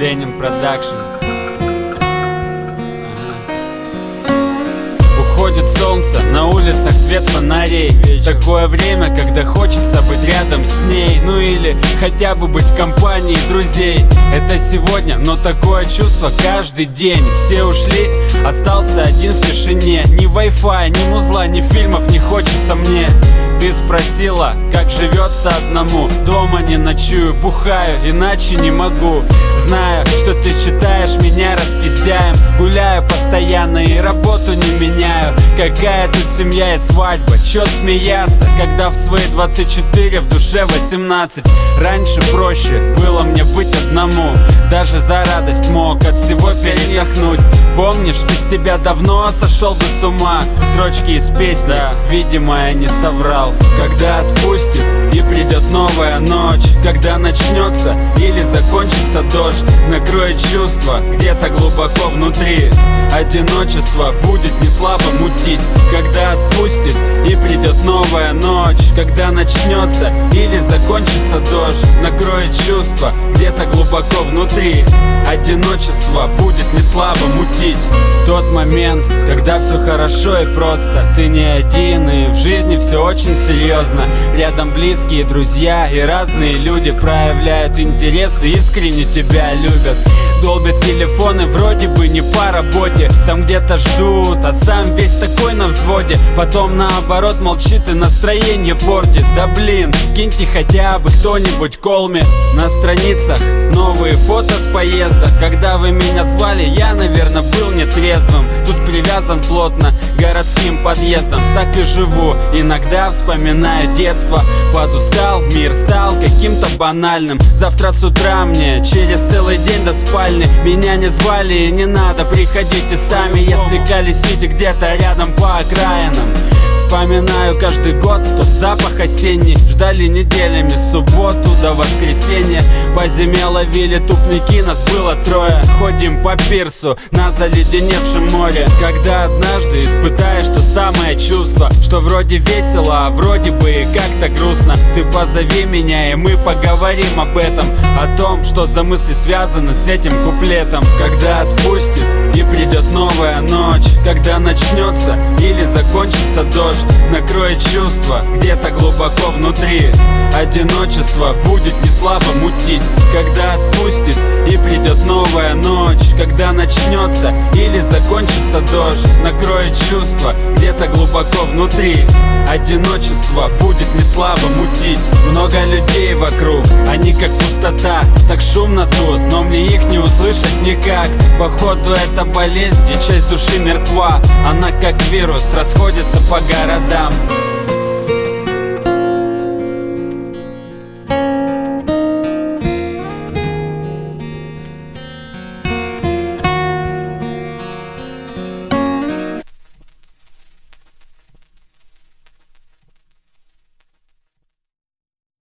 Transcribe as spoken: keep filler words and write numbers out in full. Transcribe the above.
Ленин Продакшн. Уходит солнце, на улицах свет фонарей. Такое время, когда хочется быть рядом с ней. Ну или хотя бы быть в компании друзей. Это сегодня, но такое чувство каждый день. Все ушли, остался один в тишине. Ни вай-фай, ни музла, ни фильмов не хочется мне. Ты спросила, как живется одному. Дома не ночую, бухаю, иначе не могу. Знаю, что ты считаешь меня распиздяем. Гуляю постоянно и работу не меняю. Какая тут семья и свадьба, чё смеяться, когда в свои двадцать четыре в душе восемнадцать. Раньше проще было мне быть одному. Даже за радость мог от всего передохнуть. Помнишь, без тебя давно сошел бы с ума. Строчки из песни, видимо, я не соврал. Когда отпустит и придет новая ночь, когда начнется или закончится дождь, накроет чувство где-то глубоко внутри. Одиночество будет не слабо мутить. Когда отпустит и придет новая ночь, когда начнется или закончится дождь, накроет чувство где-то глубоко внутри. Одиночество будет не слабо мутить. Тот момент, когда все хорошо и просто, ты не один и в жизни все очень серьезно. Рядом близкие друзья и разные люди проявляют интерес и искренне тебя любят. Долбят телефоны вроде бы не по работе, там где-то ждут, а сам весь такой на взводе. Потом наоборот молчит и настроение портит. Да блин, киньте хотя бы кто-нибудь колме. На страницах новые фото с поезда. Когда вы меня звали, я, наверное, был нетрезвым. Тут привязан плотно к городским подъездам. Так и живу, иногда вспоминаю детство. Подустал, мир стал каким-то банальным. Завтра с утра мне через целый день до спальни. Меня не звали и не надо, приходите сами, если колесите где-то рядом по окраинам. Вспоминаю каждый год тот запах осенний. Ждали неделями с субботу до воскресенья. По зиме ловили тупники, нас было трое. Ходим по пирсу на заледеневшем море. Когда однажды испытаешь то самое чувство, что вроде весело, а вроде бы и как-то грустно, ты позови меня и мы поговорим об этом. О том, что за мысли связаны с этим куплетом. Когда отпустит и придет новая ночь, когда начнется или закончится дождь, накроет чувство где-то глубоко внутри. Одиночество будет не слабо мутить. Когда отпустит и придет новая ночь, когда начнется или закончится дождь, накроет чувство где-то глубоко внутри. Одиночество будет не слабо мутить. Много людей вокруг, они как пустота. Так шумно тут, но мне их не услышать никак. Походу это болезнь и часть души мертва. Она как вирус расходится по городам.